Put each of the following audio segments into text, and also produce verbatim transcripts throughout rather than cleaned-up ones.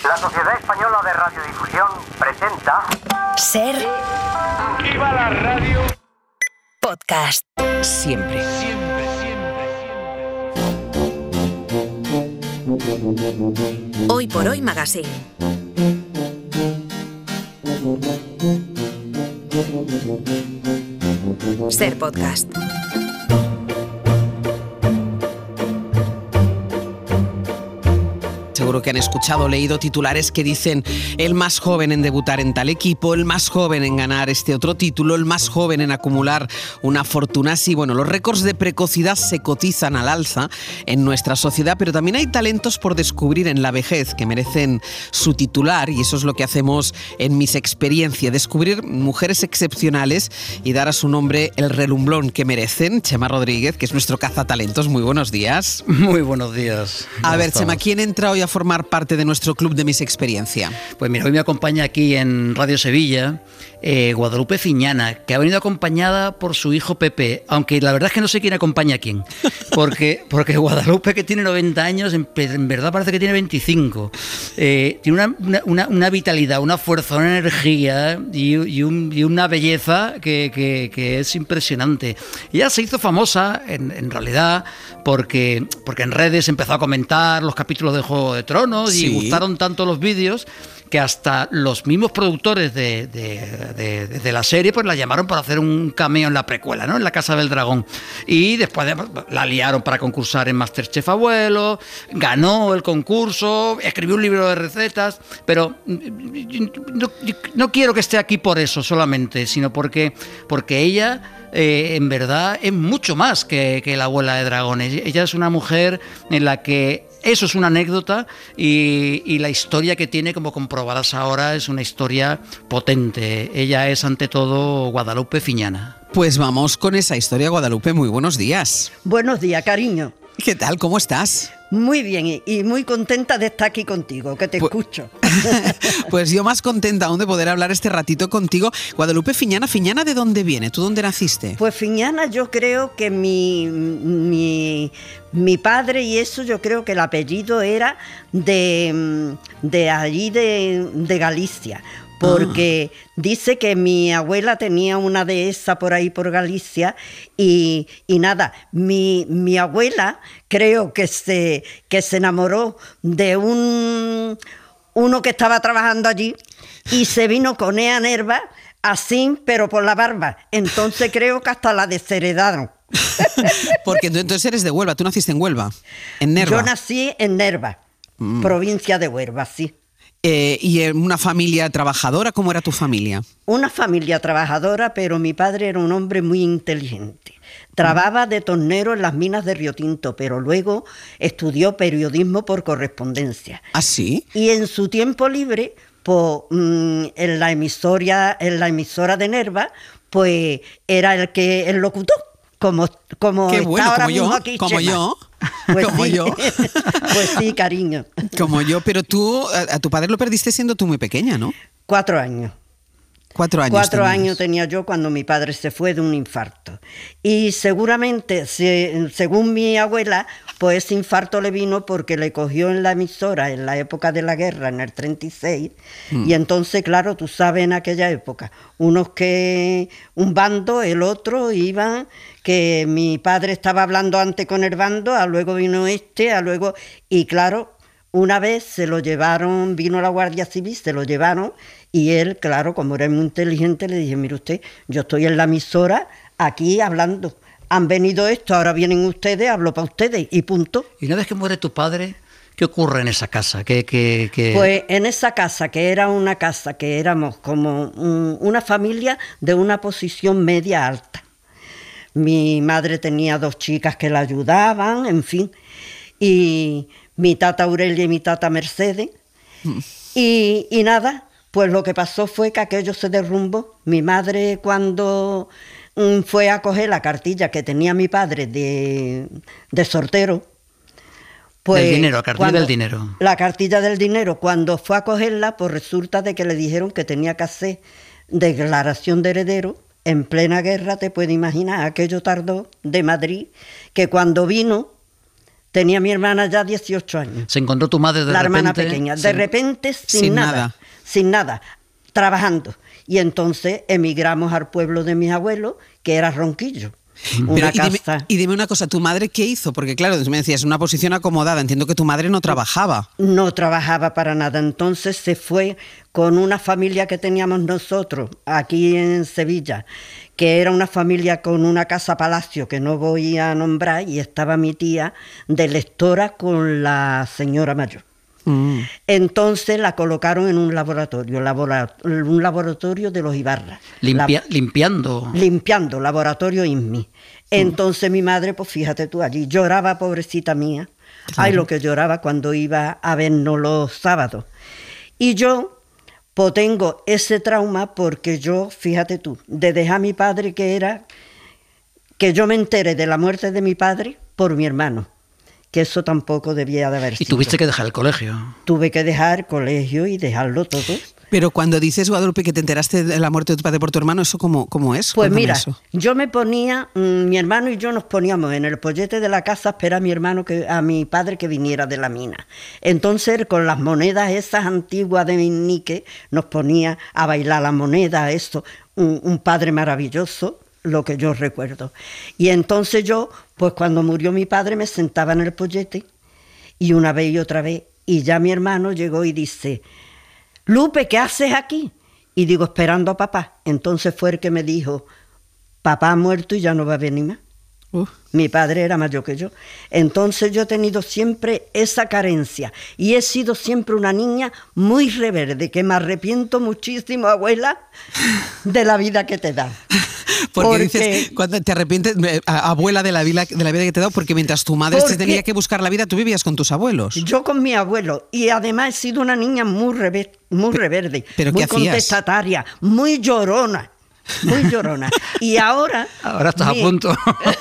La Sociedad Española de Radiodifusión presenta... Ser... ¡Viva la radio! Podcast. Siempre. Siempre, siempre, siempre. Hoy por Hoy Magazine. Ser Podcast. Seguro que han escuchado o leído titulares que dicen el más joven en debutar en tal equipo, el más joven en ganar este otro título, el más joven en acumular una fortuna así. Bueno, los récords de precocidad se cotizan al alza en nuestra sociedad, pero también hay talentos por descubrir en la vejez que merecen su titular, y eso es lo que hacemos en Mis Experiencia, descubrir mujeres excepcionales y dar a su nombre el relumbrón que merecen. Chema Rodríguez, que es nuestro cazatalentos, muy buenos días. Muy buenos días. A ver, estamos? Chema, ¿quién entra hoy a formar parte de nuestro club de Mis Experiencia? Pues mira, hoy me acompaña aquí en Radio Sevilla eh, Guadalupe Fiñana, que ha venido acompañada por su hijo Pepe, aunque la verdad es que no sé quién acompaña a quién, porque, porque Guadalupe, que tiene noventa años, en, en verdad parece que tiene veinticinco. Eh, tiene una, una, una vitalidad, una fuerza, una energía y, y, un, y una belleza que, que, que es impresionante. Ella se hizo famosa, en, en realidad, porque, porque en redes empezó a comentar los capítulos de Juego de Tronos, sí, y gustaron tanto los vídeos que hasta los mismos productores de, de, de, de la serie pues la llamaron para hacer un cameo en la precuela, ¿no? En La Casa del Dragón. Y después de, la liaron para concursar en MasterChef Abuelo, ganó el concurso, escribió un libro de recetas, pero no, no quiero que esté aquí por eso solamente, sino porque, porque ella... Eh, en verdad es mucho más que, que la abuela de dragones. Ella es una mujer en la que eso es una anécdota y, y la historia que tiene, como comprobarás ahora, es una historia potente. Ella es ante todo Guadalupe Fiñana. Pues vamos con esa historia, Guadalupe. Muy buenos días. Buenos días, cariño. ¿Qué tal? ¿Cómo estás? Muy bien y, y muy contenta de estar aquí contigo, que te pues, escucho. Pues yo más contenta aún de poder hablar este ratito contigo. Guadalupe Fiñana, ¿Fiñana de dónde viene? ¿Tú dónde naciste? Pues Fiñana, yo creo que mi, mi, mi padre y eso, yo creo que el apellido era de, de allí de, de Galicia. Porque ah. dice que mi abuela tenía una dehesa por ahí por Galicia y, y nada, mi, mi abuela creo que se, que se enamoró de un uno que estaba trabajando allí y se vino con ella Nerva así, pero por la barba. Entonces creo que hasta la desheredaron. Porque tú entonces eres de Huelva, tú naciste en Huelva, en Nerva. Yo nací en Nerva, mm. provincia de Huelva, sí. Eh, ¿Y en una familia trabajadora? ¿Cómo era tu familia? Una familia trabajadora, pero mi padre era un hombre muy inteligente. Trabajaba de tornero en las minas de Río Tinto, pero luego estudió periodismo por correspondencia. ¿Ah, sí? Y en su tiempo libre, pues, mmm, en la emisora, en la emisora de Nerva, pues era el que el locutor, como, como Qué está bueno, ahora como mismo yo, aquí, como Chema. yo. Pues como sí. yo. Pues sí, cariño. Como yo, pero tú, a, a tu padre lo perdiste siendo tú muy pequeña, ¿no? Cuatro años. Cuatro años. Cuatro tenías. años tenía yo cuando mi padre se fue de un infarto. Y seguramente, se, según mi abuela, pues ese infarto le vino porque le cogió en la emisora en la época de la guerra, en el treinta y seis. Mm. Y entonces, claro, tú sabes, en aquella época, unos que, un bando, el otro, iban, que mi padre estaba hablando antes con el bando, a luego vino este, a luego, y claro, una vez se lo llevaron, vino la Guardia Civil, se lo llevaron, y él, claro, como era muy inteligente, le dije, mire usted, yo estoy en la emisora aquí hablando. Han venido esto, ahora vienen ustedes, hablo para ustedes, y punto. Y una vez que muere tu padre, ¿qué ocurre en esa casa? ¿Qué, qué, qué... Pues en esa casa, que era una casa, que éramos como un, una familia de una posición media alta. Mi madre tenía dos chicas que la ayudaban, en fin, y mi tata Aurelia y mi tata Mercedes, mm. y, y nada, pues lo que pasó fue que aquello se derrumbó. Mi madre, cuando mm, fue a coger la cartilla que tenía mi padre de, de sortero, pues... Del dinero, la cartilla cuando, del dinero. La cartilla del dinero, cuando fue a cogerla, pues resulta de que le dijeron que tenía que hacer declaración de heredero. En plena guerra, te puedes imaginar, aquello tardó de Madrid, que cuando vino Tenía mi hermana ya dieciocho años. Se encontró tu madre de la repente. hermana pequeña, de sin... repente sin, sin nada, nada, sin nada, trabajando. Y entonces emigramos al pueblo de mis abuelos, que era Ronquillo. Una Pero, y, dime, casa. y dime una cosa, ¿tu madre qué hizo? Porque claro, me decías, una posición acomodada, entiendo que tu madre no trabajaba. No trabajaba para nada, entonces se fue con una familia que teníamos nosotros aquí en Sevilla, que era una familia con una casa palacio que no voy a nombrar, y estaba mi tía de lectora con la señora mayor. Mm. Entonces la colocaron en un laboratorio, labora, un laboratorio de los Ibarra. Limpia, la, limpiando. Limpiando, laboratorio I N M I. Entonces mm. mi madre, pues fíjate tú, allí lloraba, pobrecita mía. Claro. Ay, lo que lloraba cuando iba a vernos los sábados. Y yo, pues tengo ese trauma porque yo, fíjate tú, de dejar a mi padre, que era, que yo me enteré de la muerte de mi padre por mi hermano. Que eso tampoco debía de haber sido. Y tuviste que dejar el colegio. Tuve que dejar el colegio y dejarlo todo. Pero cuando dices, Guadalupe, que te enteraste de la muerte de tu padre por tu hermano, ¿eso cómo, cómo es? Pues Cuéntame mira, eso. Yo me ponía, mmm, mi hermano y yo nos poníamos en el pollete de la casa a esperar a mi hermano, que, a mi padre que viniera de la mina. Entonces, con las monedas esas antiguas de Minnique, nos ponía a bailar la moneda, esto, un, un padre maravilloso, lo que yo recuerdo. Y entonces yo, pues cuando murió mi padre, me sentaba en el pollete, y una vez y otra vez, y ya mi hermano llegó y dice, Lupe, ¿qué haces aquí? Y digo, esperando a papá. Entonces fue el que me dijo, papá ha muerto y ya no va a venir más. Uh. Mi padre era mayor que yo. Entonces yo he tenido siempre esa carencia y he sido siempre una niña muy rebelde, que me arrepiento muchísimo, abuela, de la vida que te da. Porque, porque dices, cuando te arrepientes, abuela, de la vida, de la vida que te he dado, porque mientras tu madre se tenía que buscar la vida, tú vivías con tus abuelos. Yo con mi abuelo, y además he sido una niña muy, rebe muy Pe rebelde, ¿pero muy qué hacías? contestataria, muy llorona. Muy llorona. Y ahora... Ahora estás mi, a punto.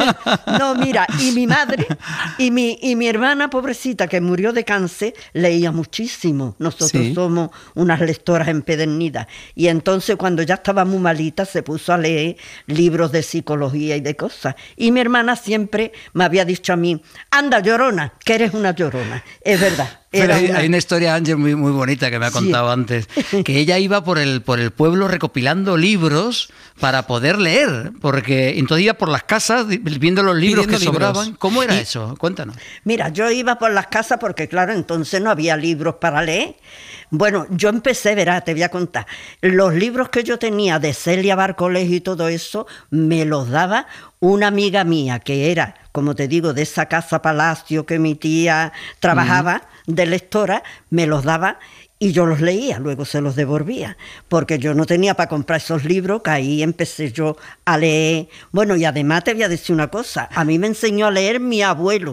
No, mira, y mi madre y mi, y mi hermana pobrecita, que murió de cáncer, leía muchísimo. Nosotros ¿sí? somos unas lectoras empedernidas. Y entonces cuando ya estaba muy malita, se puso a leer libros de psicología y de cosas. Y mi hermana siempre me había dicho a mí, anda, llorona, que eres una llorona. Es verdad. Pero hay, una... hay una historia, Ángel, muy, muy bonita que me ha contado sí. antes, que ella iba por el, por el pueblo recopilando libros para poder leer, porque entonces iba por las casas viendo los libros Pidiendo que sobraban. Libros. ¿Cómo era y... eso? Cuéntanos. Mira, yo iba por las casas porque, claro, entonces no había libros para leer. Bueno, yo empecé, verás, te voy a contar. Los libros que yo tenía de Celia Barcolés y todo eso, me los daba una amiga mía, que era, como te digo, de esa casa palacio que mi tía trabajaba, uh-huh. de lectora, me los daba y yo los leía, luego se los devolvía, porque yo no tenía para comprar esos libros, que ahí empecé yo a leer. Bueno, y además te voy a decir una cosa, a mí me enseñó a leer mi abuelo.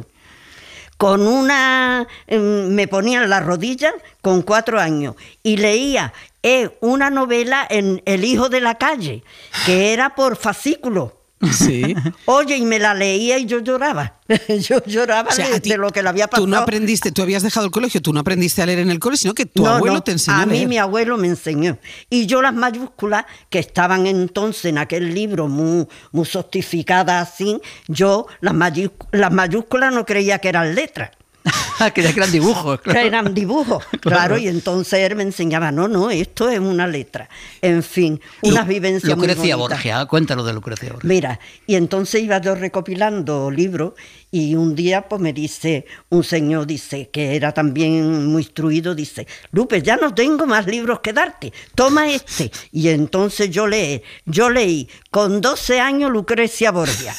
Con una, me ponía en las rodillas con cuatro años y leía eh, una novela en El hijo de la calle, que era por fascículo. Sí. Oye, y me la leía y yo lloraba. Yo lloraba, o sea, de, ti, de lo que le había pasado. Tú no aprendiste, tú habías dejado el colegio, tú no aprendiste a leer en el cole, sino que tu no, abuelo no, te enseñó a, a leer. A mí mi abuelo me enseñó. Y yo las mayúsculas, que estaban entonces en aquel libro muy, muy sostificadas así, yo las, mayúsculas, las mayúsculas no creía que eran letras. que eran dibujos. Claro. Que eran dibujos, claro. claro. Y entonces él me enseñaba, no, no, esto es una letra. En fin, unas Lu vivencias Lucrecia muy bonitas. Borgia, cuéntalo de Lucrecia Borgia. Mira, y entonces iba yo recopilando libros y un día pues me dice, un señor dice, que era también muy instruido, dice, Lupe, ya no tengo más libros que darte, toma este. Y entonces yo leí, yo leí con doce años Lucrecia Borgia,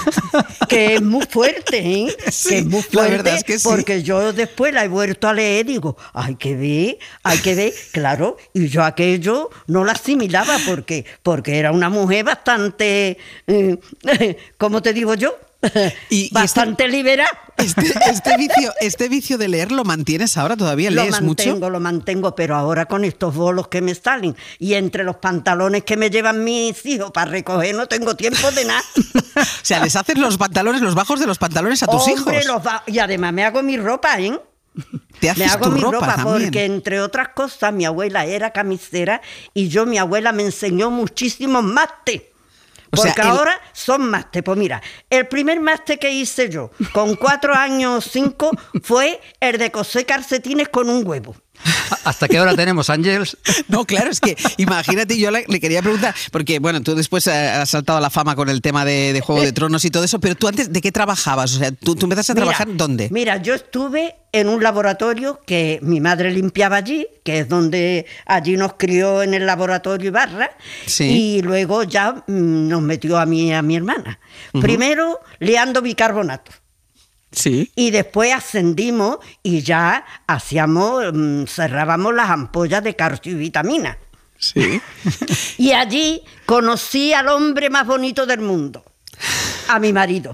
que es muy fuerte, ¿eh? Sí, que es muy fuerte, la verdad es que sí. Porque yo después la he vuelto a leer y digo, hay que ver, hay que ver, claro, y yo aquello no la asimilaba porque, porque era una mujer bastante, eh, ¿cómo te digo yo? Y, bastante y este, liberal. Este, este, vicio, este vicio de leer lo mantienes ahora todavía, lo lees mantengo, mucho. Lo mantengo, pero ahora con estos bolos que me salen y entre los pantalones que me llevan mis hijos para recoger no tengo tiempo de nada. O sea, les haces los pantalones, los bajos de los pantalones a tus Hombre, hijos. Los y además me hago mi ropa, ¿eh? Te haces me hago tu mi ropa, ropa también. Porque entre otras cosas mi abuela era camisera y yo, mi abuela me enseñó muchísimos máster. O Porque sea, el- ahora son máster. Pues mira, el primer máster que hice yo, con cuatro años o cinco, fue el de coser calcetines con un huevo. ¿Hasta qué hora tenemos, Ángels? No, claro, es que imagínate, yo le, le quería preguntar, porque bueno, tú después eh, has saltado a la fama con el tema de, de Juego de Tronos y todo eso, pero tú antes, ¿de qué trabajabas? O sea, ¿tú, tú empezaste a Mira, trabajar dónde? Mira, yo estuve en un laboratorio que mi madre limpiaba allí, que es donde allí nos crió en el laboratorio Ibarra, Sí. y luego ya mm, nos metió a mí y a mi hermana. Ujú. Primero liando bicarbonato. Sí. Y después ascendimos y ya hacíamos, mm, cerrábamos las ampollas de calcio y vitamina. Sí. Y allí conocí al hombre más bonito del mundo, a mi marido.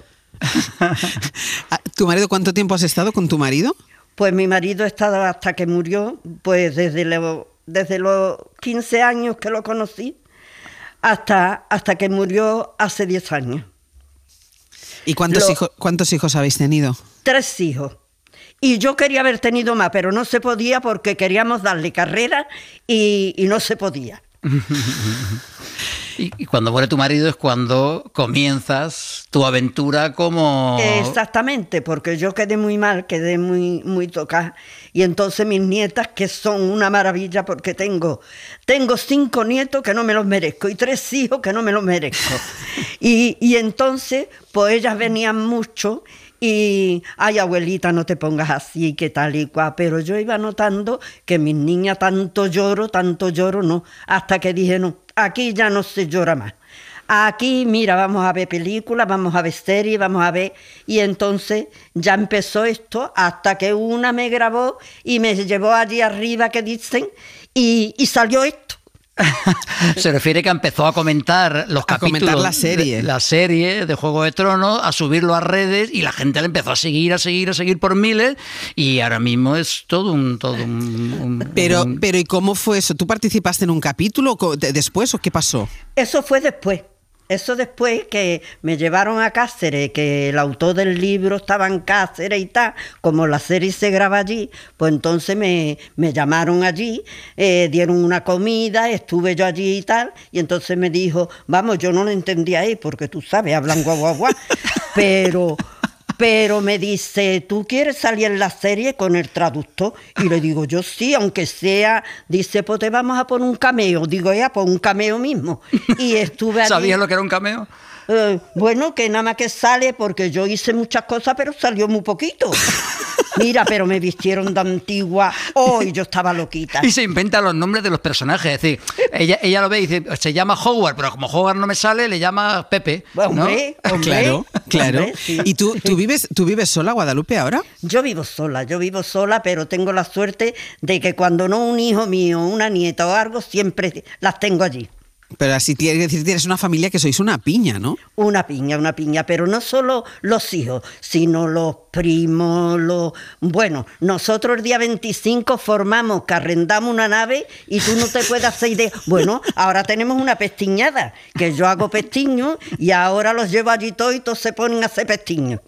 ¿Tu marido, cuánto tiempo has estado con tu marido? Pues mi marido ha estado hasta que murió, pues desde, lo- desde los quince años que lo conocí hasta, hasta que murió hace diez años. ¿Y cuántos, Lo- hijos, cuántos hijos habéis tenido? Tres hijos. Y yo quería haber tenido más, pero no se podía porque queríamos darle carrera y, y no se podía. Y, y cuando muere tu marido es cuando comienzas tu aventura como... Exactamente, porque yo quedé muy mal, quedé muy, muy tocada. Y entonces mis nietas, que son una maravilla, porque tengo, tengo cinco nietos que no me los merezco y tres hijos que no me los merezco. Y, y entonces, pues ellas venían mucho y, ay, abuelita, no te pongas así, que tal y cual. Pero yo iba notando que mis niñas tanto lloro, tanto lloro, no. Hasta que dije, no, aquí ya no se llora más. Aquí, mira, vamos a ver películas, vamos a ver series, vamos a ver... Y entonces ya empezó esto hasta que una me grabó y me llevó allí arriba, que dicen, y, y salió esto. Se refiere que empezó a comentar los A capítulos comentar la serie. de la serie de Juego de Tronos, a subirlo a redes y la gente le empezó a seguir, a seguir, a seguir por miles y ahora mismo es todo un... Todo un, un- Pero, un- pero ¿y cómo fue eso? ¿Tú participaste en un capítulo o co- de- después o qué pasó? Eso fue después. Eso después que me llevaron a Cáceres, que el autor del libro estaba en Cáceres y tal, como la serie se graba allí, pues entonces me, me llamaron allí, eh, dieron una comida, estuve yo allí y tal, y entonces me dijo, vamos, yo no lo entendía ahí, porque tú sabes, hablan guau, guau, guau, pero... Pero me dice, ¿tú quieres salir en la serie con el traductor? Y le digo, yo sí, aunque sea... Dice, pues te vamos a poner un cameo. Digo, ya, pues un cameo mismo. Y estuve allí... ¿Sabías lo que era un cameo? Eh, bueno, que nada más que sale, porque yo hice muchas cosas, pero salió muy poquito. Mira, pero me vistieron de antigua. Oh, y yo estaba loquita. Y se inventa los nombres de los personajes. Es decir, ella, ella lo ve y dice, se llama Howard, pero como Howard no me sale, le llama Pepe. ¿no? Hombre, hombre, Claro, claro. hombre, sí. ¿Y tú, tú, vives, tú vives sola, Guadalupe, ahora? Yo vivo sola, yo vivo sola, pero tengo la suerte de que cuando no un hijo mío, una nieta o algo, siempre las tengo allí. Pero así tiene que decir, tienes una familia que sois una piña, ¿no? Una piña, una piña, pero no solo los hijos, sino los primos, los... Bueno, nosotros el día veinticinco formamos que arrendamos una nave y tú no te puedes hacer idea. Bueno, ahora tenemos una pestiñada, que yo hago pestiños y ahora los llevo allí todos y todos se ponen a hacer pestiños.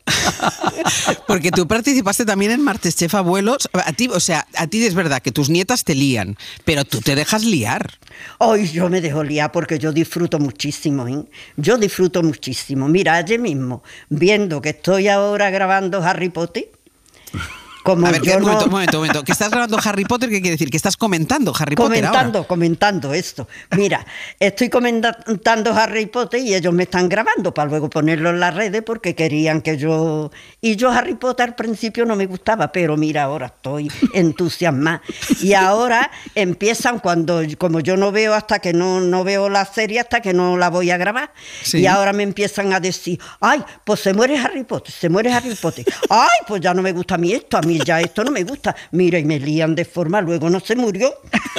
Porque tú participaste también en MasterChef Abuelos. A ti, o sea, a ti es verdad que tus nietas te lían, pero tú te dejas liar. Hoy yo me dejo liar porque yo disfruto muchísimo, ¿eh? Yo disfruto muchísimo. Mira, ayer mismo, viendo que estoy ahora grabando Harry Potter, como A ver, yo un no... momento, un momento, un momento. ¿Que estás grabando Harry Potter? ¿Qué quiere decir? ¿Que estás comentando Harry Potter Comentando, ahora? comentando esto. Mira, estoy comentando Harry Potter y ellos me están grabando para luego ponerlo en las redes porque querían que yo... Y yo Harry Potter al principio no me gustaba, pero mira, ahora estoy entusiasmada. Y ahora empiezan cuando, como yo no veo hasta que no, no veo la serie, hasta que no la voy a grabar. Sí. Y ahora me empiezan a decir, ay, pues se muere Harry Potter, se muere Harry Potter. Ay, pues ya no me gusta a mí esto, a mí ya esto no me gusta. Mira, y me lían de forma, luego no se murió.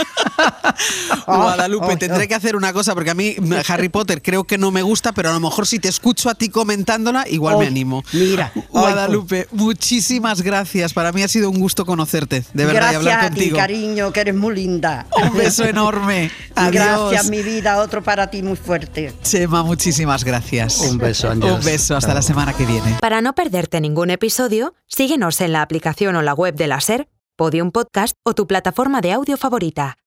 Guadalupe, Ay, tendré ay. que hacer una cosa, porque a mí Harry Potter creo que no me gusta, pero a lo mejor si te escucho a ti comentándola, igual me Ay, animo. mira, ay, Guadalupe, muchísimas gracias. Para mí ha sido un gusto conocerte, de verdad, y Gracias hablar a ti, contigo. cariño, que eres muy linda. Un beso enorme. Adiós. Gracias, mi vida, otro para ti muy fuerte. Chema, muchísimas gracias. Un beso, Ángeles. Un beso, hasta la semana que viene. Para no perderte ningún episodio, síguenos en la aplicación o la web de la SER, Podium Podcast o tu plataforma de audio favorita.